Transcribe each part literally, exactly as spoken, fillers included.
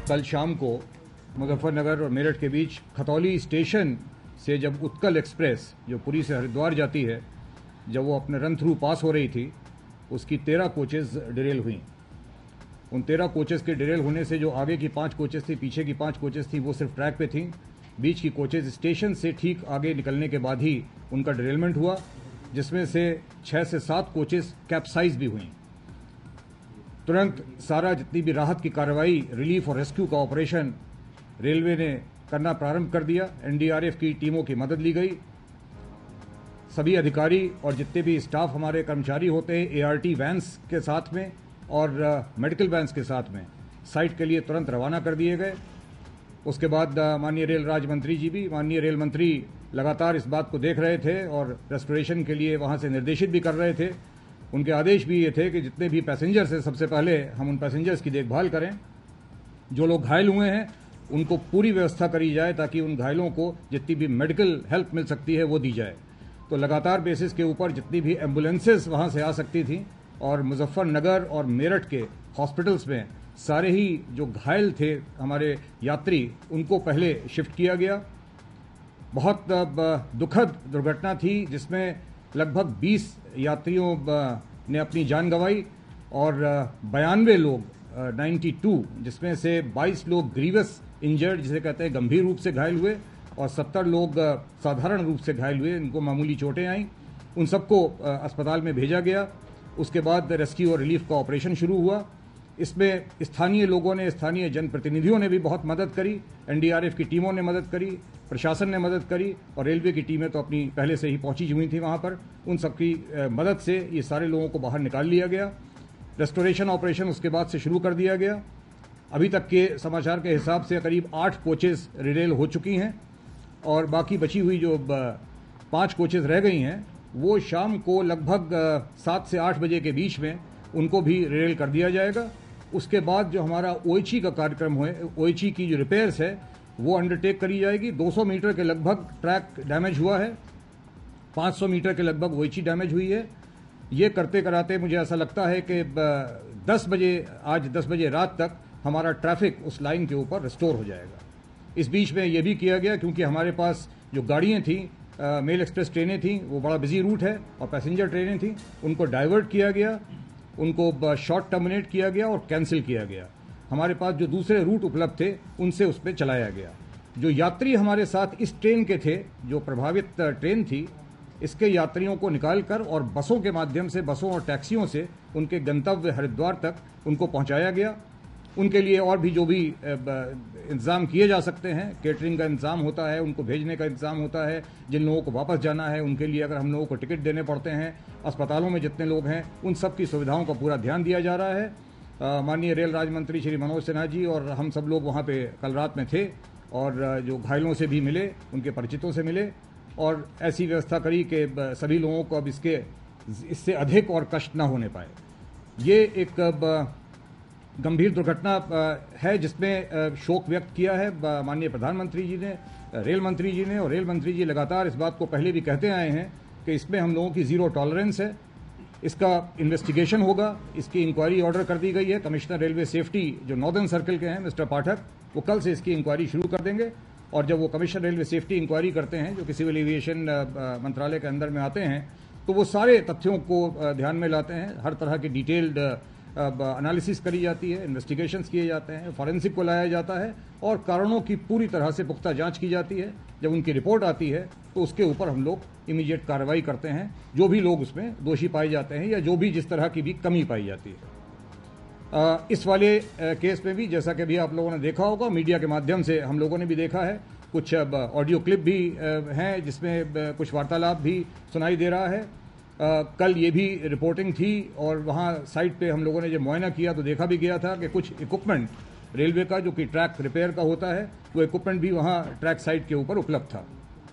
कल शाम को मुजफ्फरनगर और मेरठ के बीच खतौली स्टेशन से जब उत्कल एक्सप्रेस जो पुरी से हरिद्वार जाती है, जब वो अपने रन थ्रू पास हो रही थी, उसकी तेरह कोचेज़ डिरेल हुई। उन तेरह कोचेज़ के डिरेल होने से जो आगे की पांच कोचेज़ थी, पीछे की पांच कोचेज़ थी, वो सिर्फ ट्रैक पे थीं। बीच की कोचेज़ स्टेशन से ठीक आगे निकलने के बाद ही उनका डिरेलमेंट हुआ, जिसमें से छः से सात कोचेज़ कैप्साइज भी हुई। तुरंत सारा जितनी भी राहत की कार्रवाई, रिलीफ और रेस्क्यू का ऑपरेशन रेलवे ने करना प्रारंभ कर दिया। एनडीआरएफ की टीमों की मदद ली गई। सभी अधिकारी और जितने भी स्टाफ हमारे कर्मचारी होते हैं, एआरटी वैन्स के साथ में और मेडिकल वैन्स के साथ में साइट के लिए तुरंत रवाना कर दिए गए। उसके बाद माननीय रेल राज्य मंत्री जी भी, माननीय रेल मंत्री लगातार इस बात को देख रहे थे और रेस्टोरेशन के लिए वहाँ से निर्देशित भी कर रहे थे। उनके आदेश भी ये थे कि जितने भी पैसेंजर्स हैं, सबसे पहले हम उन पैसेंजर्स की देखभाल करें। जो लोग घायल हुए हैं उनको पूरी व्यवस्था करी जाए ताकि उन घायलों को जितनी भी मेडिकल हेल्प मिल सकती है वो दी जाए। तो लगातार बेसिस के ऊपर जितनी भी एम्बुलेंसेस वहाँ से आ सकती थी और मुजफ्फरनगर और मेरठ के हॉस्पिटल्स में सारे ही जो घायल थे हमारे यात्री, उनको पहले शिफ्ट किया गया। बहुत दुखद दुर्घटना थी जिसमें लगभग बीस यात्रियों ने अपनी जान गंवाई और बयानवे लोग बानवे, जिसमें से बाईस लोग ग्रीवस इंजर्ड जिसे कहते हैं गंभीर रूप से घायल हुए और सत्तर लोग साधारण रूप से घायल हुए, इनको मामूली चोटें आईं। उन सबको अस्पताल में भेजा गया। उसके बाद रेस्क्यू और रिलीफ का ऑपरेशन शुरू हुआ। इसमें स्थानीय लोगों ने, स्थानीय जनप्रतिनिधियों ने भी बहुत मदद करी। एनडीआरएफ की टीमों ने मदद करी, प्रशासन ने मदद करी और रेलवे की टीमें तो अपनी पहले से ही पहुंची हुई थी वहां पर। उन सबकी मदद से ये सारे लोगों को बाहर निकाल लिया गया। रेस्टोरेशन ऑपरेशन उसके बाद से शुरू कर दिया गया। अभी तक के समाचार के हिसाब से करीब आठ कोचेज़ रिरेल हो चुकी हैं और बाकी बची हुई जो पाँच कोचेज़ रह गई हैं वो शाम को लगभग सात से आठ बजे के बीच में उनको भी रिरेल कर दिया जाएगा। उसके बाद जो हमारा ओएचई का कार्यक्रम है, ओएचई की जो रिपेयर्स है वो अंडरटेक करी जाएगी। दो सौ मीटर के लगभग ट्रैक डैमेज हुआ है, पाँच सौ मीटर के लगभग ओएचई डैमेज हुई है। ये करते कराते मुझे ऐसा लगता है कि दस बजे, आज दस बजे रात तक हमारा ट्रैफिक उस लाइन के ऊपर रिस्टोर हो जाएगा। इस बीच में ये भी किया गया क्योंकि हमारे पास जो गाड़ियाँ थीं, मेल एक्सप्रेस ट्रेनें थीं, वो बड़ा बिजी रूट है और पैसेंजर ट्रेनें थीं, उनको डाइवर्ट किया गया, उनको शॉर्ट टर्मिनेट किया गया और कैंसिल किया गया। हमारे पास जो दूसरे रूट उपलब्ध थे उनसे उस पर चलाया गया। जो यात्री हमारे साथ इस ट्रेन के थे, जो प्रभावित ट्रेन थी, इसके यात्रियों को निकालकर और बसों के माध्यम से, बसों और टैक्सियों से उनके गंतव्य हरिद्वार तक उनको पहुंचाया गया। उनके लिए और भी जो भी इंतज़ाम किए जा सकते हैं, केटरिंग का इंतज़ाम होता है, उनको भेजने का इंतज़ाम होता है, जिन लोगों को वापस जाना है उनके लिए अगर हम लोगों को टिकट देने पड़ते हैं, अस्पतालों में जितने लोग हैं उन सब की सुविधाओं का पूरा ध्यान दिया जा रहा है। माननीय रेल राज्य मंत्री श्री मनोज सिन्हा जी और हम सब लोग वहाँ पे कल रात में थे और जो घायलों से भी मिले, उनके परिचितों से मिले और ऐसी व्यवस्था करी कि सभी लोगों को अब इसके इससे अधिक और कष्ट न होने पाए। ये एक गंभीर दुर्घटना है जिसमें शोक व्यक्त किया है माननीय प्रधानमंत्री जी ने, रेल मंत्री जी ने, और रेल मंत्री जी लगातार इस बात को पहले भी कहते आए हैं कि इसमें हम लोगों की ज़ीरो टॉलरेंस है। इसका इन्वेस्टिगेशन होगा, इसकी इंक्वायरी ऑर्डर कर दी गई है। कमिश्नर रेलवे सेफ्टी जो नॉर्दर्न सर्कल के हैं मिस्टर पाठक, वो कल से इसकी इंक्वायरी शुरू कर देंगे और जब वो कमिश्नर रेलवे सेफ्टी इंक्वायरी करते हैं जो कि सिविल एविएशन मंत्रालय के अंदर में आते हैं, तो वो सारे तथ्यों को ध्यान में लाते हैं। हर तरह की डिटेल्ड एनालिसिस करी जाती है, इन्वेस्टिगेशंस किए जाते हैं, फॉरेंसिक को लाया जाता है और कारणों की पूरी तरह से पुख्ता जांच की जाती है। जब उनकी रिपोर्ट आती है तो उसके ऊपर हम लोग इमीडिएट कार्रवाई करते हैं, जो भी लोग उसमें दोषी पाए जाते हैं या जो भी जिस तरह की भी कमी पाई जाती है। आ, इस वाले केस में भी जैसा कि अभी आप लोगों ने देखा होगा, मीडिया के माध्यम से हम लोगों ने भी देखा है, कुछ ऑडियो क्लिप भी हैं जिसमें कुछ वार्तालाप भी सुनाई दे रहा है। आ, कल ये भी रिपोर्टिंग थी और वहाँ साइट पे हम लोगों ने जब मुआयना किया तो देखा भी गया था कि कुछ इक्विपमेंट रेलवे का जो कि ट्रैक रिपेयर का होता है, वो इक्विपमेंट भी वहाँ ट्रैक साइट के ऊपर उपलब्ध था।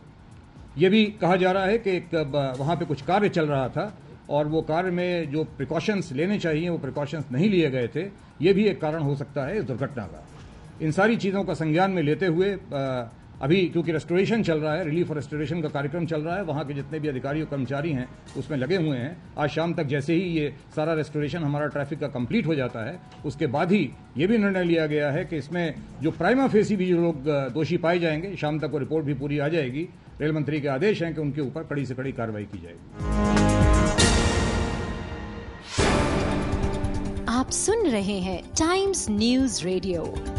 ये भी कहा जा रहा है कि एक वहाँ पे कुछ कार्य चल रहा था और वो कार्य में जो प्रिकॉशंस लेने चाहिए वो प्रिकॉशंस नहीं लिए गए थे। ये भी एक कारण हो सकता है इस दुर्घटना का। इन सारी चीज़ों का संज्ञान में लेते हुए अभी क्योंकि रेस्टोरेशन चल रहा है, रिलीफ और रेस्टोरेशन का कार्यक्रम चल रहा है, वहाँ के जितने भी अधिकारी और कर्मचारी हैं उसमें लगे हुए हैं। आज शाम तक जैसे ही ये सारा रेस्टोरेशन हमारा ट्रैफिक का कंप्लीट हो जाता है, उसके बाद ही ये भी निर्णय लिया गया है कि इसमें जो प्राइमा फेसी भी जो लोग दोषी पाए जाएंगे, शाम तक वो रिपोर्ट भी पूरी आ जाएगी। रेल मंत्री के आदेश हैं कि उनके ऊपर कड़ी से कड़ी कार्रवाई की जाएगी। आप सुन रहे हैं टाइम्स न्यूज रेडियो।